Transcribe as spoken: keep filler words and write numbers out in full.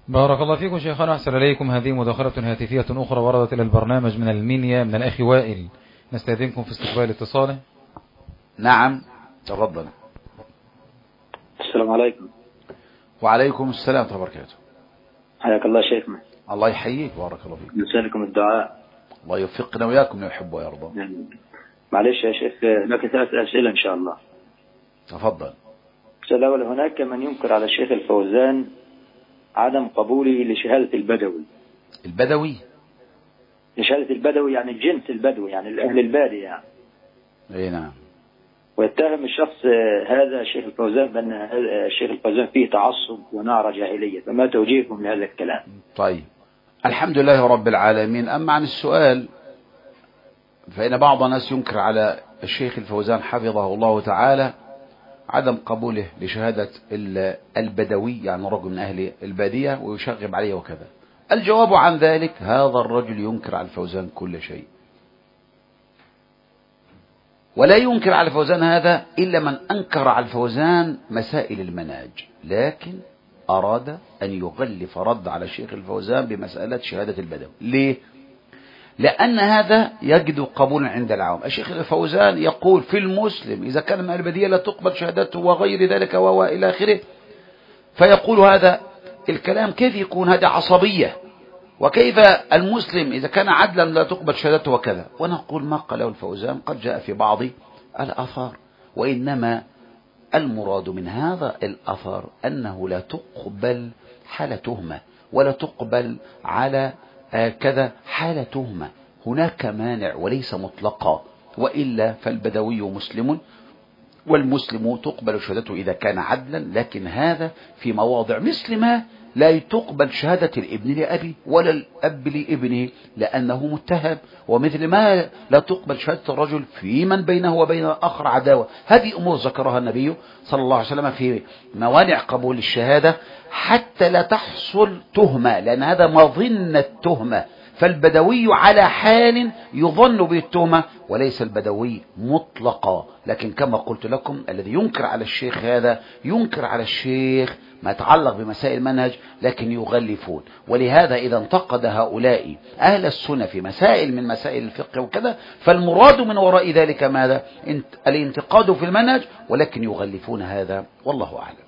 بارك الله فيكم شيخنا، أحسن إليكم. هذه مداخلة هاتفية أخرى وردت إلى البرنامج من المنيا من الأخ وائل، نستأذنكم في استقبال اتصاله. نعم تفضل. السلام عليكم. وعليكم السلام ورحمة الله وبركاته. حياك الله شيخنا. الله يحييك بارك الله فيك. نسألكم الدعاء. الله يوفقنا وياكم يحب ويرضى. يعني معلش يا شيخ لك ثلاث أسئلة إن شاء الله. تفضل. السؤال الأول، هناك من ينكر على الشيخ الفوزان عدم قبوله لشهادة البدوي. البدوي؟ لشهادة البدوي يعني الجنس البدوي، يعني الأهل البادية يعني. اي نعم. ويتهم الشخص هذا الشيخ الفوزان بأن الشيخ الفوزان فيه تعصب ونعرة جاهلية، فما توجيهكم لهذا الكلام؟ طيب الحمد لله رب العالمين. أما عن السؤال فإن بعض الناس ينكر على الشيخ الفوزان حفظه الله تعالى عدم قبوله لشهادة البدوي، يعني رجل من أهل البادية، ويشغب عليه وكذا. الجواب عن ذلك، هذا الرجل ينكر على الفوزان كل شيء، ولا ينكر على الفوزان هذا إلا من أنكر على الفوزان مسائل المنهج، لكن أراد أن يغلف رد على الشيخ الفوزان بمسألة شهادة البدوي. ليه؟ لأن هذا يجد قبولا عند العوام. الشيخ الفوزان يقول في المسلم إذا كان من البدية لا تقبل شهادته وغير ذلك وإلى آخره، فيقول هذا الكلام كيف يكون؟ هذا عصبية، وكيف المسلم إذا كان عدلا لا تقبل شهادته وكذا. ونقول ما قاله الفوزان قد جاء في بعض الآثار، وإنما المراد من هذا الأثر أنه لا تقبل حال تهمة، ولا تقبل على كذا حال تهمة. هناك مانع وليس مطلقا، وإلا فالبدوي مسلم، والمسلم تقبل شهادته إذا كان عدلا، لكن هذا في مواضع مثل ما لا تقبل شهادة الابن لأبي ولا الأب لابنه لأنه متهم، ومثل ما لا تقبل شهادة الرجل في من بينه وبين الآخر عداوة. هذه أمور ذكرها النبي صلى الله عليه وسلم في موانع قبول الشهادة حتى لا تحصل تهمة، لأن هذا مظنة تهمة. فالبدوي على حال يظن به التهمة، وليس البدوي مطلقا. لكن كما قلت لكم الذي ينكر على الشيخ هذا ينكر على الشيخ ما يتعلق بمسائل المنهج، لكن يغلفون. ولهذا إذا انتقد هؤلاء أهل السنة في مسائل من مسائل الفقه وكذا، فالمراد من وراء ذلك ماذا؟ الانتقاد في المنهج، ولكن يغلفون هذا، والله أعلم.